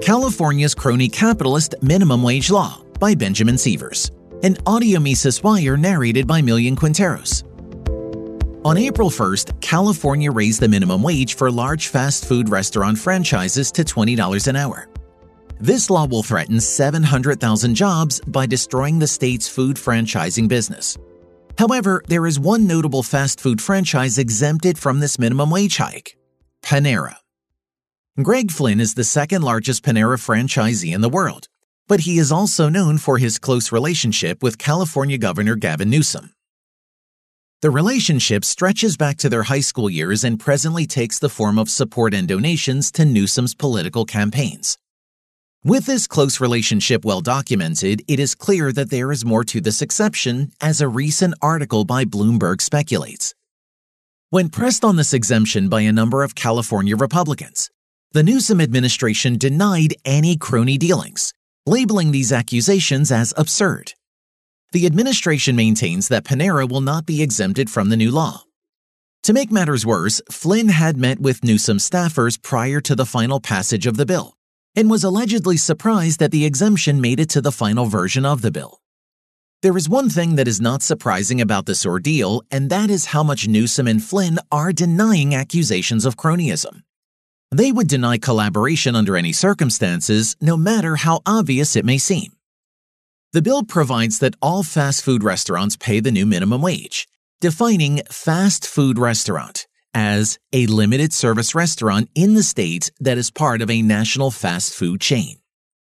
California's Crony Capitalist Minimum Wage Law by Benjamin Sievers. An audio Mises Wire narrated by Millian Quinteros. On April 1st, California raised the minimum wage for large fast food restaurant franchises to $20 an hour. This law will threaten 700,000 jobs by destroying the state's food franchising business. However, there is one notable fast food franchise exempted from this minimum wage hike: Panera. Greg Flynn is the second largest Panera franchisee in the world, but he is also known for his close relationship with California Governor Gavin Newsom. The relationship stretches back to their high school years and presently takes the form of support and donations to Newsom's political campaigns. With this close relationship well documented, it is clear that there is more to this exception, as a recent article by Bloomberg speculates. When pressed on this exemption by a number of California Republicans, the Newsom administration denied any crony dealings, labeling these accusations as absurd. The administration maintains that Panera will not be exempted from the new law. To make matters worse, Flynn had met with Newsom staffers prior to the final passage of the bill, and was allegedly surprised that the exemption made it to the final version of the bill. There is one thing that is not surprising about this ordeal, and that is how much Newsom and Flynn are denying accusations of cronyism. They would deny collaboration under any circumstances, no matter how obvious it may seem. The bill provides that all fast food restaurants pay the new minimum wage, defining fast food restaurant as a limited service restaurant in the state that is part of a national fast food chain.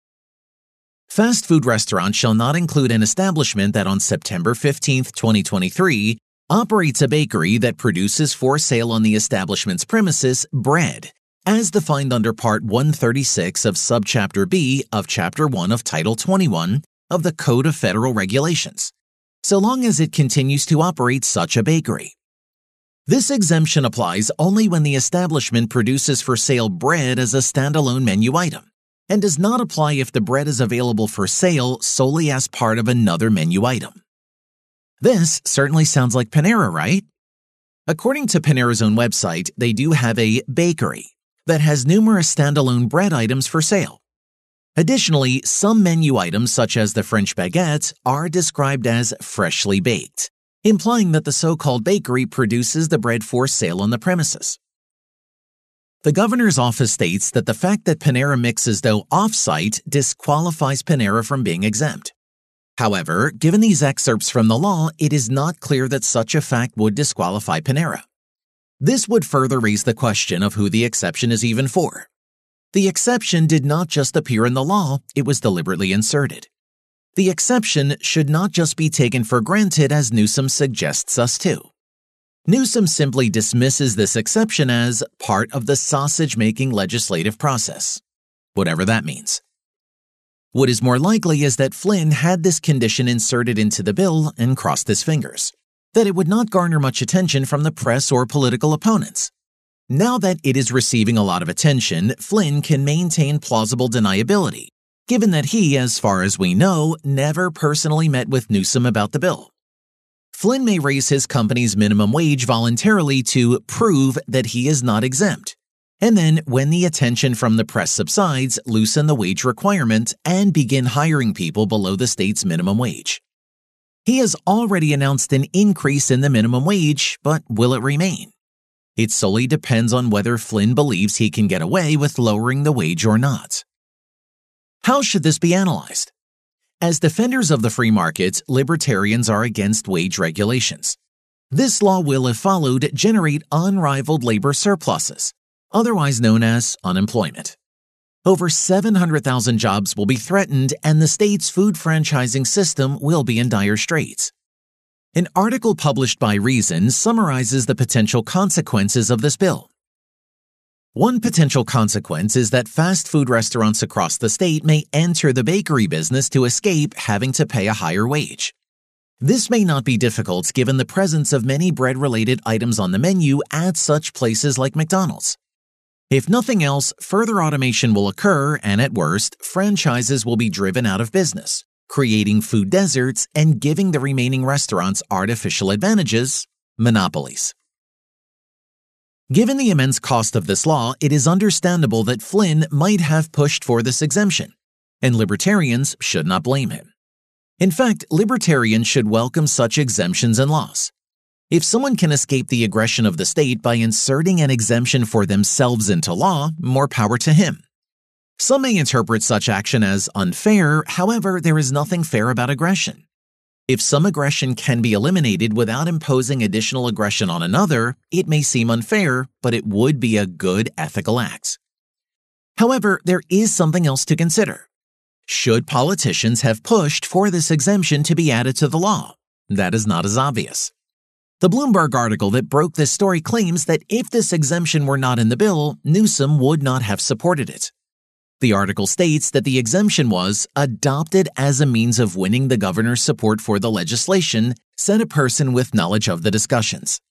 Fast food restaurants shall not include an establishment that on September 15, 2023, operates a bakery that produces for sale on the establishment's premises bread, as defined under Part 136 of Subchapter B of Chapter 1 of Title 21 of the Code of Federal Regulations, so long as it continues to operate such a bakery. This exemption applies only when the establishment produces for sale bread as a standalone menu item, and does not apply if the bread is available for sale solely as part of another menu item. This certainly sounds like Panera, right? According to Panera's own website, they do have a bakery that has numerous standalone bread items for sale. Additionally, some menu items such as the French baguette are described as freshly baked, implying that the so-called bakery produces the bread for sale on the premises. The governor's office states that the fact that Panera mixes dough off-site disqualifies Panera from being exempt. However, given these excerpts from the law, it is not clear that such a fact would disqualify Panera. This would further raise the question of who the exception is even for. The exception did not just appear in the law, it was deliberately inserted. The exception should not just be taken for granted as Newsom suggests us to. Newsom simply dismisses this exception as part of the sausage-making legislative process, whatever that means. What is more likely is that Flynn had this condition inserted into the bill and crossed his fingers, that it would not garner much attention from the press or political opponents. Now that it is receiving a lot of attention, Flynn can maintain plausible deniability, given that he, as far as we know, never personally met with Newsom about the bill. Flynn may raise his company's minimum wage voluntarily to prove that he is not exempt, and then, when the attention from the press subsides, loosen the wage requirement and begin hiring people below the state's minimum wage. He has already announced an increase in the minimum wage, but will it remain? It solely depends on whether Flynn believes he can get away with lowering the wage or not. How should this be analyzed? As defenders of the free market, libertarians are against wage regulations. This law will, if followed, generate unrivaled labor surpluses, otherwise known as unemployment. Over 700,000 jobs will be threatened, and the state's food franchising system will be in dire straits. An article published by Reason summarizes the potential consequences of this bill. One potential consequence is that fast food restaurants across the state may enter the bakery business to escape having to pay a higher wage. This may not be difficult given the presence of many bread-related items on the menu at such places like McDonald's. If nothing else, further automation will occur, and at worst, franchises will be driven out of business, creating food deserts and giving the remaining restaurants artificial advantages, monopolies. Given the immense cost of this law, it is understandable that Flynn might have pushed for this exemption, and libertarians should not blame him. In fact, libertarians should welcome such exemptions and laws. If someone can escape the aggression of the state by inserting an exemption for themselves into law, more power to him. Some may interpret such action as unfair, however, there is nothing fair about aggression. If some aggression can be eliminated without imposing additional aggression on another, it may seem unfair, but it would be a good ethical act. However, there is something else to consider. Should politicians have pushed for this exemption to be added to the law? That is not as obvious. The Bloomberg article that broke this story claims that if this exemption were not in the bill, Newsom would not have supported it. The article states that the exemption was adopted as a means of winning the governor's support for the legislation, said a person with knowledge of the discussions.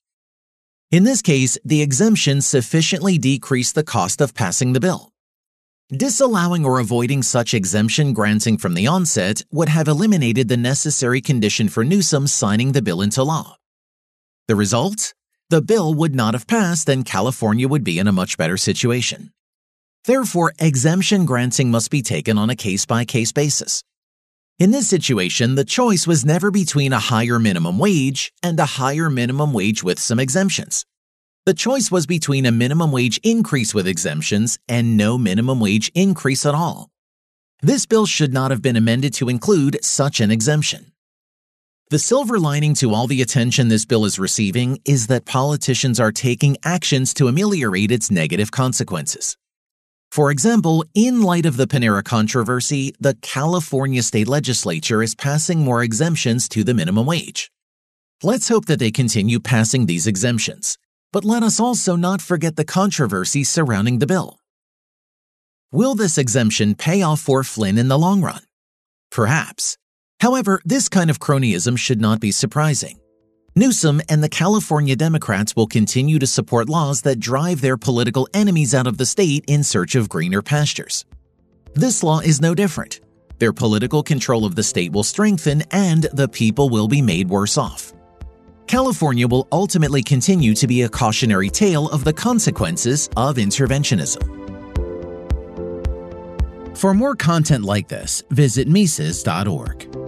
In this case, the exemption sufficiently decreased the cost of passing the bill. Disallowing or avoiding such exemption granting from the onset would have eliminated the necessary condition for Newsom signing the bill into law. The result? The bill would not have passed and California would be in a much better situation. Therefore, exemption granting must be taken on a case-by-case basis. In this situation, the choice was never between a higher minimum wage and a higher minimum wage with some exemptions. The choice was between a minimum wage increase with exemptions and no minimum wage increase at all. This bill should not have been amended to include such an exemption. The silver lining to all the attention this bill is receiving is that politicians are taking actions to ameliorate its negative consequences. For example, in light of the Panera controversy, the California state legislature is passing more exemptions to the minimum wage. Let's hope that they continue passing these exemptions, but let us also not forget the controversy surrounding the bill. Will this exemption pay off for Flynn in the long run? Perhaps. However, this kind of cronyism should not be surprising. Newsom and the California Democrats will continue to support laws that drive their political enemies out of the state in search of greener pastures. This law is no different. Their political control of the state will strengthen and the people will be made worse off. California will ultimately continue to be a cautionary tale of the consequences of interventionism. For more content like this, visit Mises.org.